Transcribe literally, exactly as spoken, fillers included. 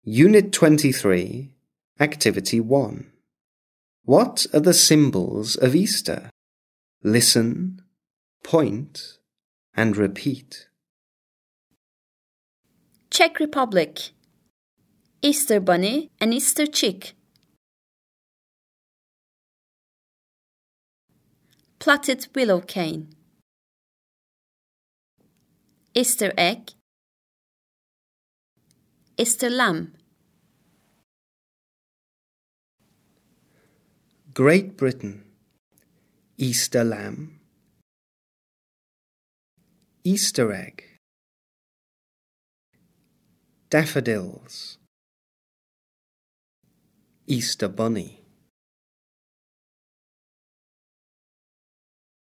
Unit twenty-three, Activity one. What are the symbols of Easter? Listen, point, and repeat. Czech Republic. Easter bunny and Easter chick. Plaited willow cane. Easter egg. Easter lamb. Great Britain. Easter lamb. Easter egg. Daffodils. Easter bunny.